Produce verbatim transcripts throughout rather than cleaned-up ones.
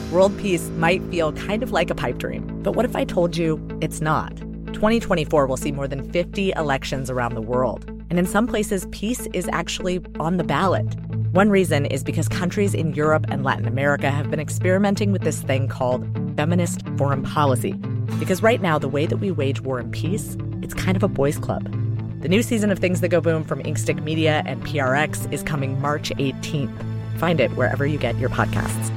World peace might feel kind of like a pipe dream, but what if I told you it's not? twenty twenty-four will see more than fifty elections around the world, and in some places, peace is actually on the ballot. One reason is because countries in Europe and Latin America have been experimenting with this thing called feminist foreign policy. Because right now, the way that we wage war and peace, it's kind of a boys' club. The new season of Things That Go Boom from Inkstick Media and P R X is coming March eighteenth. Find it wherever you get your podcasts.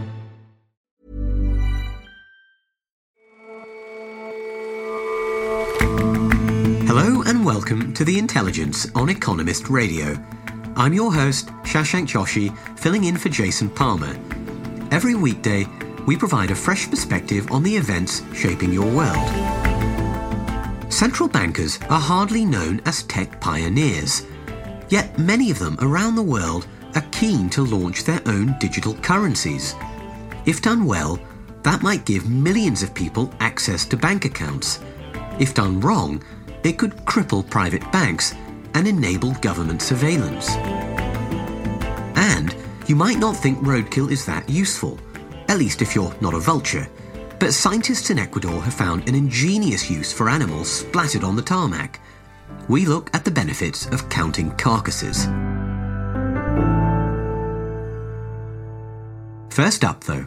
Hello and welcome to The Intelligence on Economist Radio. I'm your host, Shashank Joshi, filling in for Jason Palmer. Every weekday, we provide a fresh perspective on the events shaping your world. Central bankers are hardly known as tech pioneers, yet many of them around the world are keen to launch their own digital currencies. If done well, that might give millions of people access to bank accounts. If done wrong, it could cripple private banks and enable government surveillance. And you might not think roadkill is that useful, at least if you're not a vulture. But scientists in Ecuador have found an ingenious use for animals splattered on the tarmac. We look at the benefits of counting carcasses. First up, though.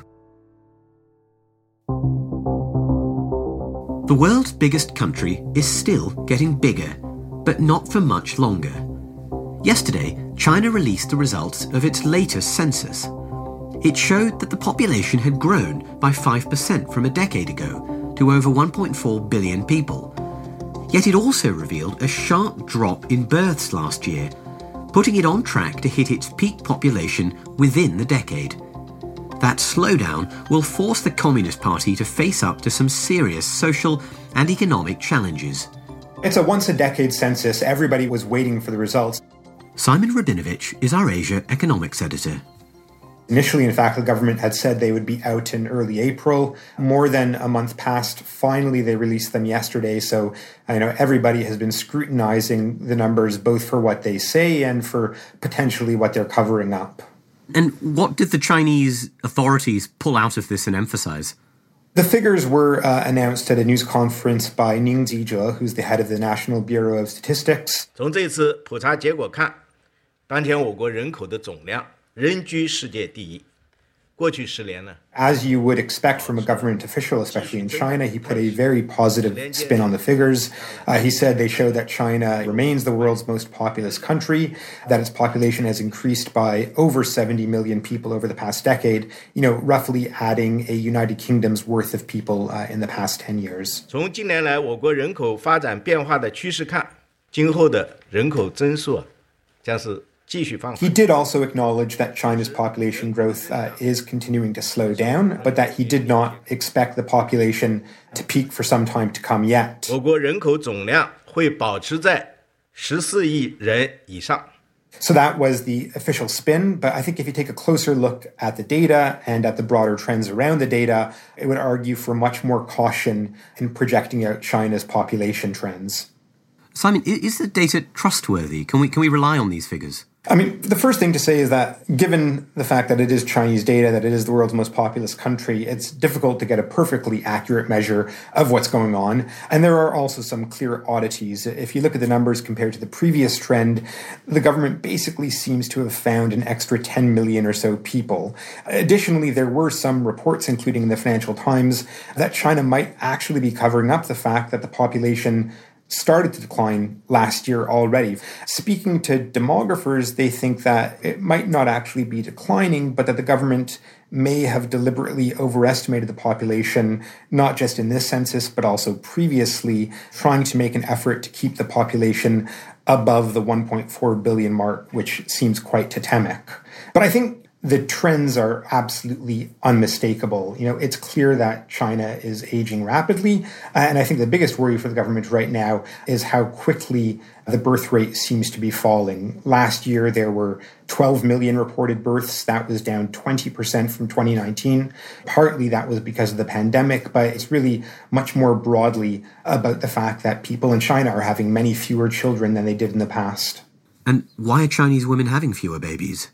The world's biggest country is still getting bigger, but not for much longer. Yesterday, China released the results of its latest census. It showed that the population had grown by five percent from a decade ago to over one point four billion people. Yet it also revealed a sharp drop in births last year, putting it on track to hit its peak population within the decade. That slowdown will force the Communist Party to face up to some serious social and economic challenges. It's a once-a-decade census. Everybody was waiting for the results. Simon Rabinovich is our Asia economics editor. Initially, in fact, the government had said they would be out in early April. More than a month passed. Finally, they released them yesterday. So I know everybody has been scrutinizing the numbers, both for what they say and for potentially what they're covering up. And what did the Chinese authorities pull out of this and emphasize? The figures were uh, announced at a news conference by Ning Zijie, who's the head of the National Bureau of Statistics. 从这次普查结果看，当前我国人口的总量仍居世界第一。过去十年呢 As you would expect from a government official, especially in China, he put a very positive spin on the figures. Uh, he said they show that China remains the world's most populous country, that its population has increased by over seventy million people over the past decade, you know, roughly adding a United Kingdom's worth of people uh, in the past ten years. 从近年来我国人口发展变化的趋势看，今后的人口增速将是 He did also acknowledge that China's population growth uh, is continuing to slow down, but that he did not expect the population to peak for some time to come yet. 我国人口总量会保持在十四亿人以上。 So that was the official spin, but I think if you take a closer look at the data and at the broader trends around the data, it would argue for much more caution in projecting out China's population trends. Simon, is the data trustworthy? Can we can we rely on these figures? I mean, the first thing to say is that given the fact that it is Chinese data, that it is the world's most populous country, it's difficult to get a perfectly accurate measure of what's going on. And there are also some clear oddities. If you look at the numbers compared to the previous trend, the government basically seems to have found an extra ten million or so people. Additionally, there were some reports, including in the Financial Times, that China might actually be covering up the fact that the population started to decline last year already. Speaking to demographers, they think that it might not actually be declining, but that the government may have deliberately overestimated the population, not just in this census, but also previously, trying to make an effort to keep the population above the one point four billion mark, which seems quite totemic. But I think the trends are absolutely unmistakable. You know, it's clear that China is aging rapidly. And I think the biggest worry for the government right now is how quickly the birth rate seems to be falling. Last year, there were twelve million reported births. That was down twenty percent from twenty nineteen. Partly that was because of the pandemic, but it's really much more broadly about the fact that people in China are having many fewer children than they did in the past. And why are Chinese women having fewer babies?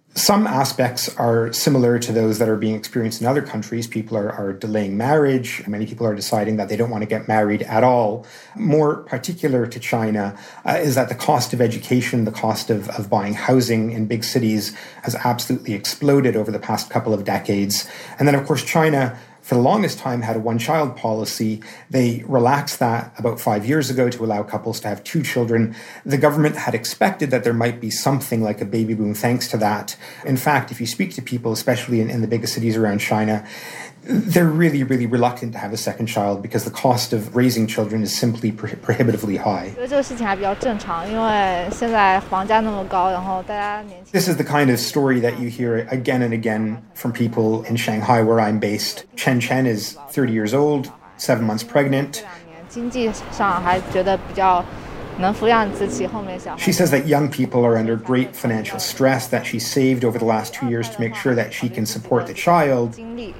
Some aspects are similar to those that are being experienced in other countries. People are, are delaying marriage. Many people are deciding that they don't want to get married at all. More particular to China uh, is that the cost of education, the cost of, of buying housing in big cities has absolutely exploded over the past couple of decades. And then, of course, China, for the longest time, had a one-child policy. They relaxed that about five years ago to allow couples to have two children. The government had expected that there might be something like a baby boom thanks to that. In fact, if you speak to people, especially in, in the biggest cities around China, they're really, really reluctant to have a second child because the cost of raising children is simply pro- prohibitively high. This is the kind of story that you hear again and again from people in Shanghai, where I'm based. Chen Chen is thirty years old, seven months pregnant. She says that young people are under great financial stress, that she saved over the last two years to make sure that she can support the child,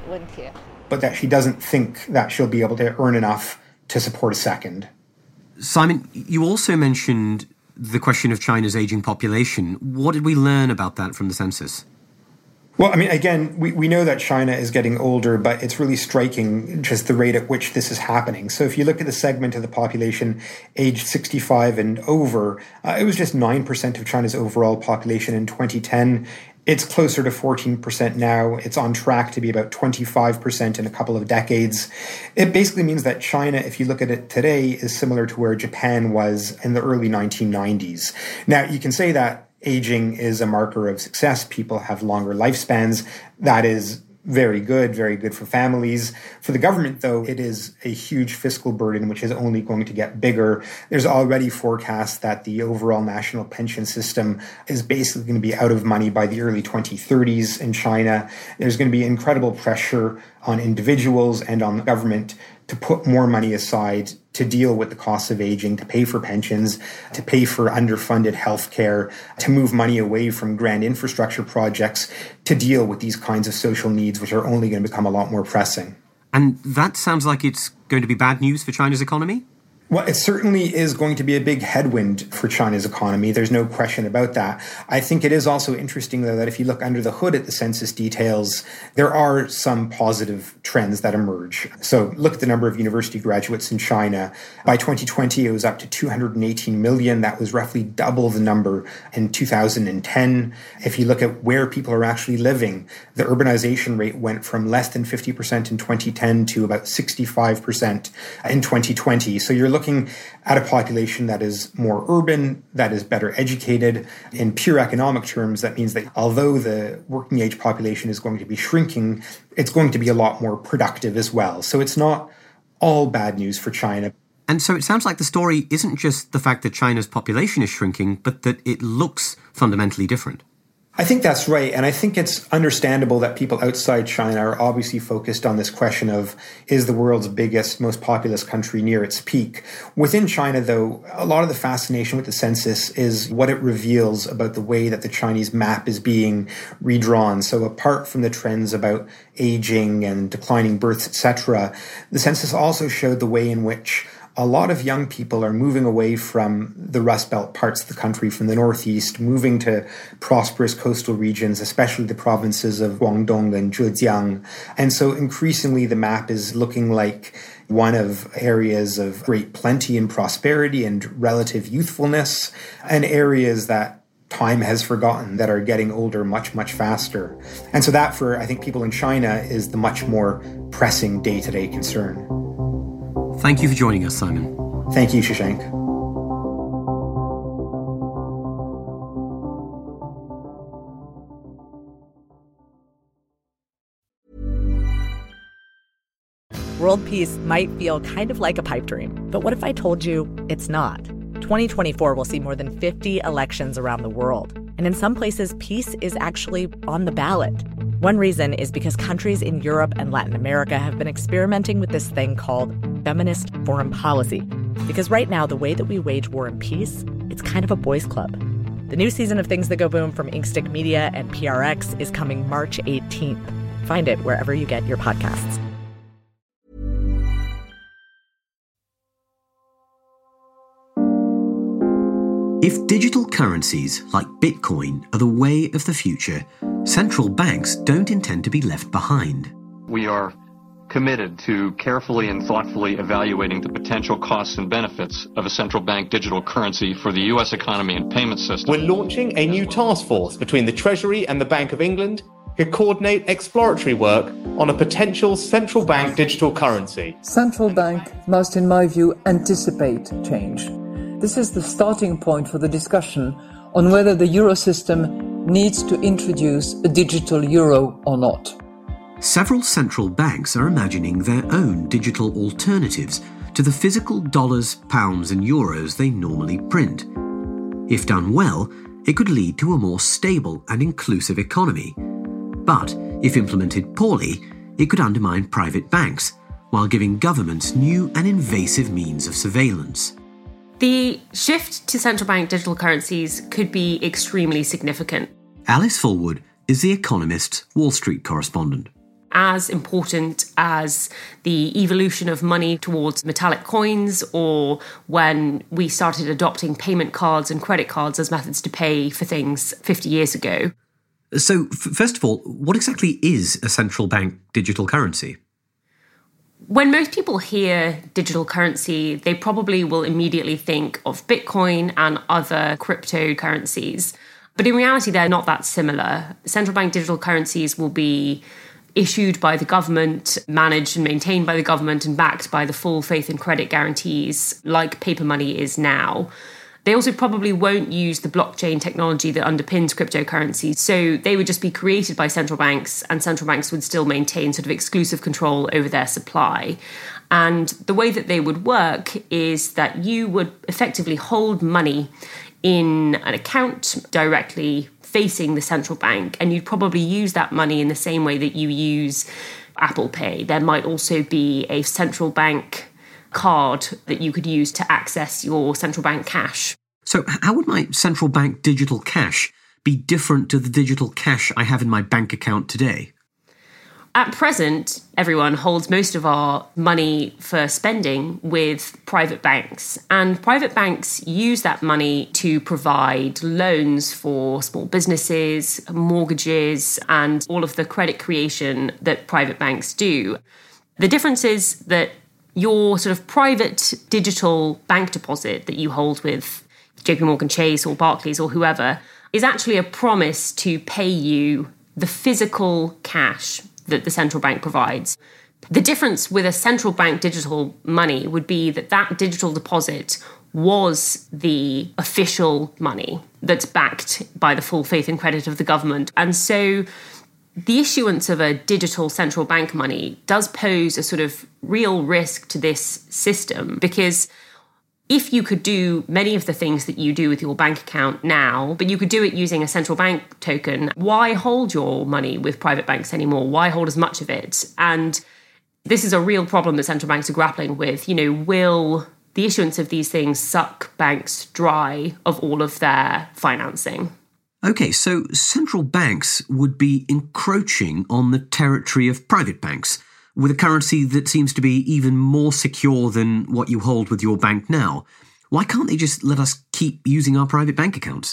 but that she doesn't think that she'll be able to earn enough to support a second. Simon, you also mentioned the question of China's aging population. What did we learn about that from the census? Well, I mean, again, we, we know that China is getting older, but it's really striking just the rate at which this is happening. So if you look at the segment of the population aged sixty-five and over, uh, it was just nine percent of China's overall population in twenty ten. It's closer to fourteen percent now. It's on track to be about twenty-five percent in a couple of decades. It basically means that China, if you look at it today, is similar to where Japan was in the early nineteen nineties. Now, you can say that aging is a marker of success. People have longer lifespans. That is very good, very good for families. For the government, though, it is a huge fiscal burden, which is only going to get bigger. There's already forecasts that the overall national pension system is basically going to be out of money by the early twenty thirties in China. There's going to be incredible pressure on individuals and on the government to put more money aside to deal with the costs of aging, to pay for pensions, to pay for underfunded healthcare, to move money away from grand infrastructure projects to deal with these kinds of social needs, which are only going to become a lot more pressing. And that sounds like it's going to be bad news for China's economy? Well, it certainly is going to be a big headwind for China's economy. There's no question about that. I think it is also interesting, though, that if you look under the hood at the census details, there are some positive trends that emerge. So look at the number of university graduates in China. By twenty twenty, it was up to two hundred eighteen million. That was roughly double the number in two thousand ten. If you look at where people are actually living, the urbanization rate went from less than fifty percent in twenty ten to about sixty-five percent in twenty twenty. So you're looking looking at a population that is more urban, that is better educated. In pure economic terms, that means that although the working age population is going to be shrinking, it's going to be a lot more productive as well. So it's not all bad news for China. And so it sounds like the story isn't just the fact that China's population is shrinking, but that it looks fundamentally different. I think that's right. And I think it's understandable that people outside China are obviously focused on this question of, is the world's biggest, most populous country near its peak? Within China, though, a lot of the fascination with the census is what it reveals about the way that the Chinese map is being redrawn. So apart from the trends about aging and declining births, et cetera, the census also showed the way in which a lot of young people are moving away from the Rust Belt parts of the country, from the Northeast, moving to prosperous coastal regions, especially the provinces of Guangdong and Zhejiang. And so increasingly the map is looking like one of areas of great plenty and prosperity and relative youthfulness, and areas that time has forgotten, that are getting older much, much faster. And so that, for, I think, people in China is the much more pressing day-to-day concern. Thank you for joining us, Simon. Thank you, Shashank. World peace might feel kind of like a pipe dream, but what if I told you it's not? twenty twenty-four will see more than fifty elections around the world, and in some places, peace is actually on the ballot. One reason is because countries in Europe and Latin America have been experimenting with this thing called feminist foreign policy. Because right now, the way that we wage war and peace, it's kind of a boys' club. The new season of Things That Go Boom from Inkstick Media and P R X is coming March eighteenth. Find it wherever you get your podcasts. If digital currencies like Bitcoin are the way of the future, central banks don't intend to be left behind. We are committed to carefully and thoughtfully evaluating the potential costs and benefits of a central bank digital currency for the U S economy and payment system. We're launching a new task force between the Treasury and the Bank of England to coordinate exploratory work on a potential central bank digital currency. Central bank must, in my view, anticipate change. This is the starting point for the discussion on whether the euro system needs to introduce a digital euro or not. Several central banks are imagining their own digital alternatives to the physical dollars, pounds and euros they normally print. If done well, it could lead to a more stable and inclusive economy. But if implemented poorly, it could undermine private banks, while giving governments new and invasive means of surveillance. The shift to central bank digital currencies could be extremely significant. Alice Fulwood is The Economist's Wall Street correspondent. As important as the evolution of money towards metallic coins, or when we started adopting payment cards and credit cards as methods to pay for things fifty years ago. So, f- first of all, what exactly is a central bank digital currency? When most people hear digital currency, they probably will immediately think of Bitcoin and other cryptocurrencies. But in reality, they're not that similar. Central bank digital currencies will be issued by the government, managed and maintained by the government, and backed by the full faith and credit guarantees like paper money is now. They also probably won't use the blockchain technology that underpins cryptocurrencies. So they would just be created by central banks, and central banks would still maintain sort of exclusive control over their supply. And the way that they would work is that you would effectively hold money in an account directly facing the central bank, and you'd probably use that money in the same way that you use Apple Pay. There might also be a central bank card that you could use to access your central bank cash. So how would my central bank digital cash be different to the digital cash I have in my bank account today? At present, everyone holds most of our money for spending with private banks. And private banks use that money to provide loans for small businesses, mortgages, and all of the credit creation that private banks do. The difference is that your sort of private digital bank deposit that you hold with J P Morgan Chase or Barclays or whoever is actually a promise to pay you the physical cash that the central bank provides. The difference with a central bank digital money would be that that digital deposit was the official money that's backed by the full faith and credit of the government. And so the issuance of a digital central bank money does pose a sort of real risk to this system, because if you could do many of the things that you do with your bank account now, but you could do it using a central bank token, why hold your money with private banks anymore? Why hold as much of it? And this is a real problem that central banks are grappling with. You know, will the issuance of these things suck banks dry of all of their financing? Okay, so central banks would be encroaching on the territory of private banks with a currency that seems to be even more secure than what you hold with your bank now. Why can't they just let us keep using our private bank accounts?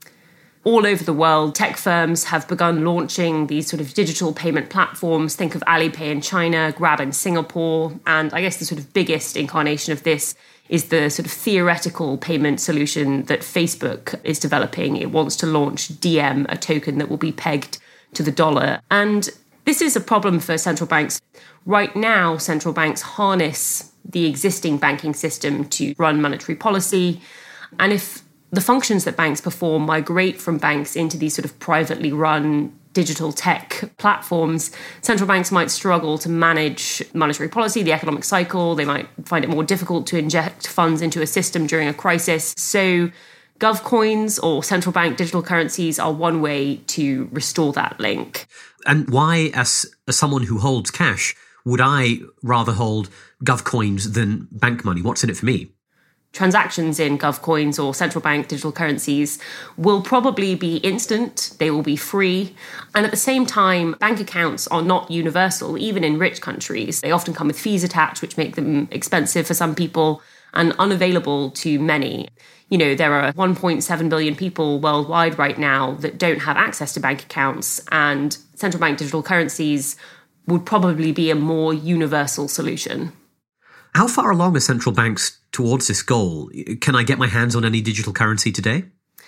All over the world, tech firms have begun launching these sort of digital payment platforms. Think of Alipay in China, Grab in Singapore, and I guess the sort of biggest incarnation of this is the sort of theoretical payment solution that Facebook is developing. It wants to launch D M, a token that will be pegged to the dollar. And this is a problem for central banks. Right now, central banks harness the existing banking system to run monetary policy. And if the functions that banks perform migrate from banks into these sort of privately run digital tech platforms, central banks might struggle to manage monetary policy, the economic cycle. They might find it more difficult to inject funds into a system during a crisis. So GovCoins or central bank digital currencies are one way to restore that link. And why, as, as someone who holds cash, would I rather hold GovCoins than bank money? What's in it for me? Transactions in GovCoins or central bank digital currencies will probably be instant, they will be free, and at the same time, bank accounts are not universal, even in rich countries. They often come with fees attached, which make them expensive for some people, and unavailable to many. You know, there are one point seven billion people worldwide right now that don't have access to bank accounts, and central bank digital currencies would probably be a more universal solution. How far along are central banks towards this goal? Can I get my hands on any digital currency today?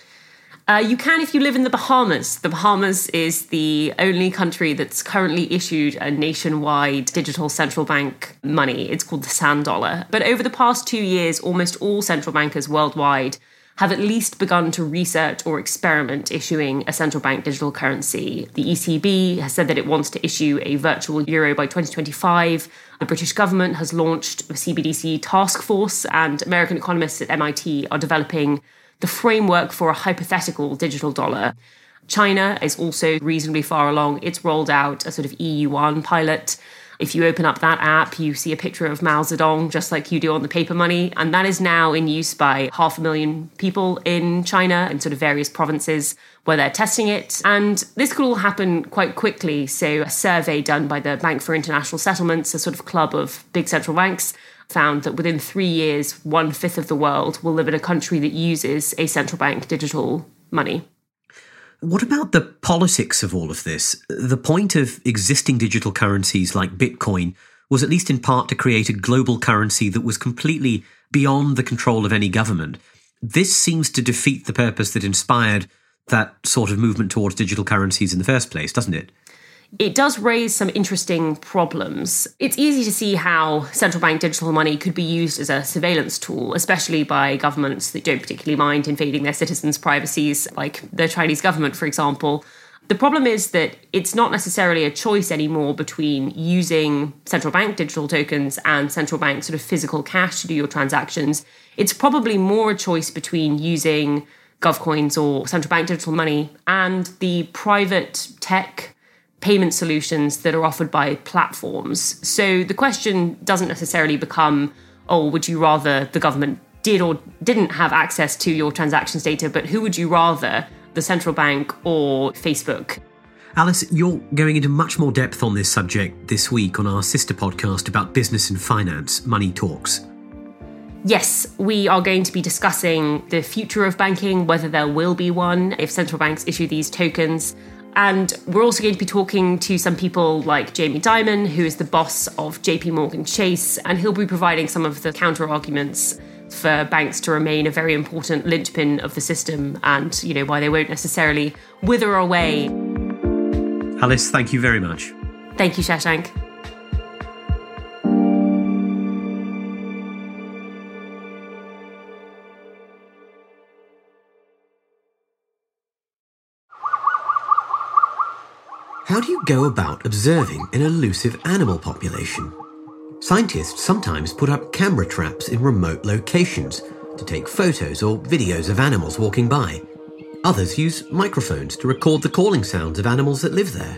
Uh, you can if you live in the Bahamas. The Bahamas is the only country that's currently issued a nationwide digital central bank money. It's called the sand dollar. But over the past two years, almost all central bankers worldwide have at least begun to research or experiment issuing a central bank digital currency. The E C B has said that it wants to issue a virtual euro by twenty twenty-five. The British government has launched a C B D C task force, and American economists at M I T are developing the framework for a hypothetical digital dollar. China is also reasonably far along. It's rolled out a sort of E U one pilot. If you open up that app, you see a picture of Mao Zedong, just like you do on the paper money. And that is now in use by half a million people in China in sort of various provinces where they're testing it. And this could all happen quite quickly. So a survey done by the Bank for International Settlements, a sort of club of big central banks, found that within three years, one-fifth of the world will live in a country that uses a central bank digital money. What about the politics of all of this? The point of existing digital currencies like Bitcoin was at least in part to create a global currency that was completely beyond the control of any government. This seems to defeat the purpose that inspired that sort of movement towards digital currencies in the first place, doesn't it? It does raise some interesting problems. It's easy to see how central bank digital money could be used as a surveillance tool, especially by governments that don't particularly mind invading their citizens' privacies, like the Chinese government, for example. The problem is that it's not necessarily a choice anymore between using central bank digital tokens and central bank sort of physical cash to do your transactions. It's probably more a choice between using GovCoins or central bank digital money and the private tech payment solutions that are offered by platforms. So the question doesn't necessarily become, oh, would you rather the government did or didn't have access to your transactions data, but who would you rather, the central bank or Facebook? Alice, you're going into much more depth on this subject this week on our sister podcast about business and finance, Money Talks. Yes, we are going to be discussing the future of banking, whether there will be one if central banks issue these tokens. And we're also going to be talking to some people like Jamie Dimon, who is the boss of J P Morgan Chase, and he'll be providing some of the counter-arguments for banks to remain a very important linchpin of the system and, you know, why they won't necessarily wither away. Alice, thank you very much. Thank you, Shashank. How do you go about observing an elusive animal population? Scientists sometimes put up camera traps in remote locations to take photos or videos of animals walking by. Others use microphones to record the calling sounds of animals that live there.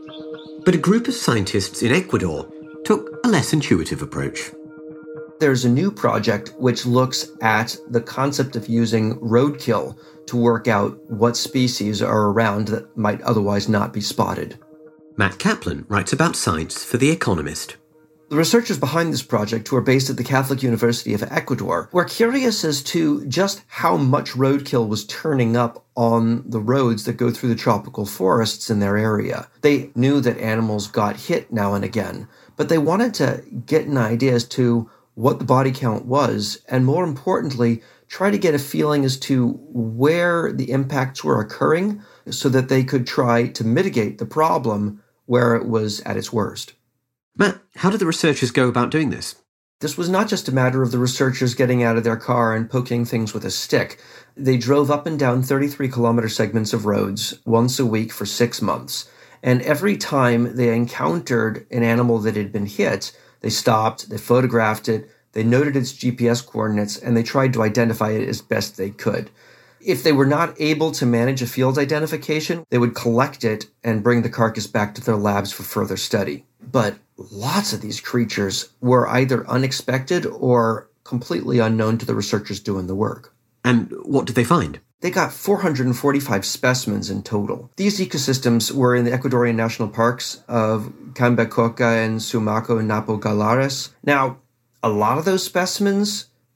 But a group of scientists in Ecuador took a less intuitive approach. There's a new project which looks at the concept of using roadkill to work out what species are around that might otherwise not be spotted. Matt Kaplan writes about science for The Economist. The researchers behind this project, who are based at the Catholic University of Ecuador, were curious as to just how much roadkill was turning up on the roads that go through the tropical forests in their area. They knew that animals got hit now and again, but they wanted to get an idea as to what the body count was, and more importantly, try to get a feeling as to where the impacts were occurring so that they could try to mitigate the problem where it was at its worst. Matt, how did the researchers go about doing this? This was not just a matter of the researchers getting out of their car and poking things with a stick. They drove up and down thirty-three kilometer segments of roads once a week for six months. And every time they encountered an animal that had been hit, they stopped, they photographed it, they noted its G P S coordinates, and they tried to identify it as best they could. If they were not able to manage a field identification, they would collect it and bring the carcass back to their labs for further study. But lots of these creatures were either unexpected or completely unknown to the researchers doing the work. And what did they find? They got four hundred forty-five specimens in total. These ecosystems were in the Ecuadorian national parks of Cambacoca and Sumaco and Napo Galares. Now, a lot of those specimens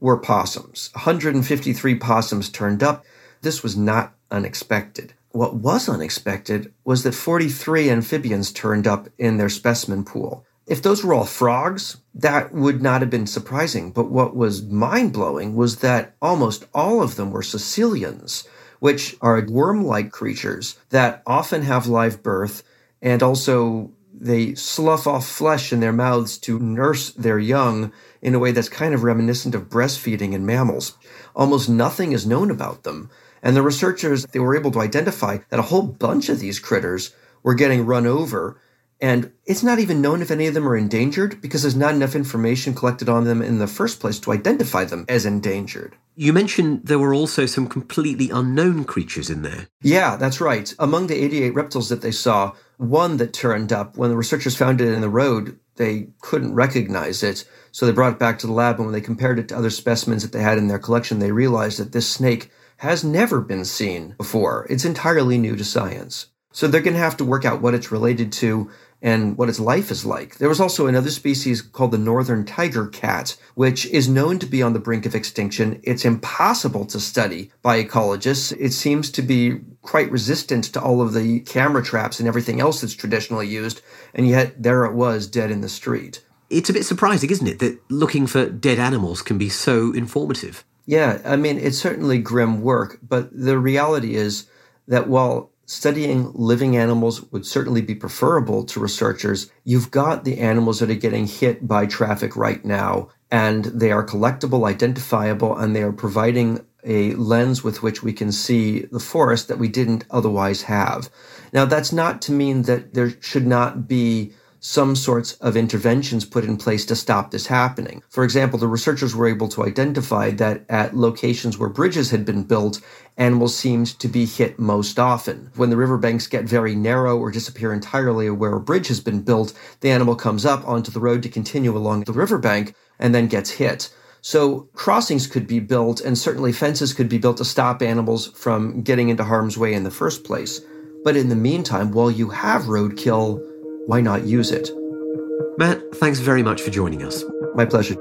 were possums. one hundred fifty-three possums turned up. This was not unexpected. What was unexpected was that forty-three amphibians turned up in their specimen pool. If those were all frogs, that would not have been surprising. But what was mind-blowing was that almost all of them were caecilians, which are worm-like creatures that often have live birth, and also they slough off flesh in their mouths to nurse their young in a way that's kind of reminiscent of breastfeeding in mammals. Almost nothing is known about them. And the researchers, they were able to identify that a whole bunch of these critters were getting run over. And it's not even known if any of them are endangered because there's not enough information collected on them in the first place to identify them as endangered. You mentioned there were also some completely unknown creatures in there. Yeah, that's right. Among the eighty-eight reptiles that they saw, one that turned up, when the researchers found it in the road, they couldn't recognize it. So they brought it back to the lab, and when they compared it to other specimens that they had in their collection, they realized that this snake has never been seen before. It's entirely new to science. So they're going to have to work out what it's related to and what its life is like. There was also another species called the northern tiger cat, which is known to be on the brink of extinction. It's impossible to study by ecologists. It seems to be quite resistant to all of the camera traps and everything else that's traditionally used, and yet there it was, dead in the street. It's a bit surprising, isn't it, that looking for dead animals can be so informative? Yeah, I mean, it's certainly grim work, but the reality is that while studying living animals would certainly be preferable to researchers, you've got the animals that are getting hit by traffic right now, and they are collectible, identifiable, and they are providing a lens with which we can see the forest that we didn't otherwise have. Now, that's not to mean that there should not be some sorts of interventions put in place to stop this happening. For example, the researchers were able to identify that at locations where bridges had been built, animals seemed to be hit most often. When the riverbanks get very narrow or disappear entirely where a bridge has been built, the animal comes up onto the road to continue along the riverbank and then gets hit. So crossings could be built, and certainly fences could be built to stop animals from getting into harm's way in the first place. But in the meantime, while you have roadkill, why not use it? Matt, thanks very much for joining us. My pleasure.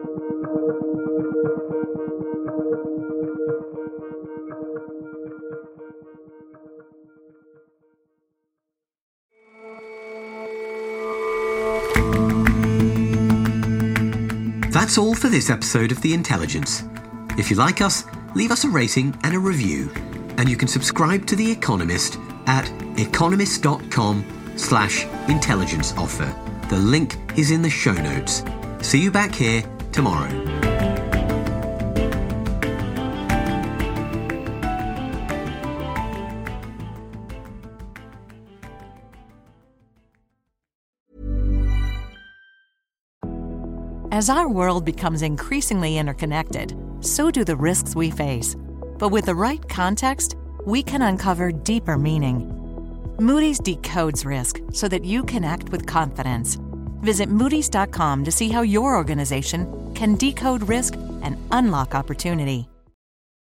That's all for this episode of The Intelligence. If you like us, leave us a rating and a review. And you can subscribe to The Economist at economist.com slash intelligence offer. The link is in the show notes. See you back here tomorrow. As our world becomes increasingly interconnected, so do the risks we face. But with the right context, we can uncover deeper meaning. Moody's decodes risk so that you can act with confidence. Visit Moody's dot com to see how your organization can decode risk and unlock opportunity.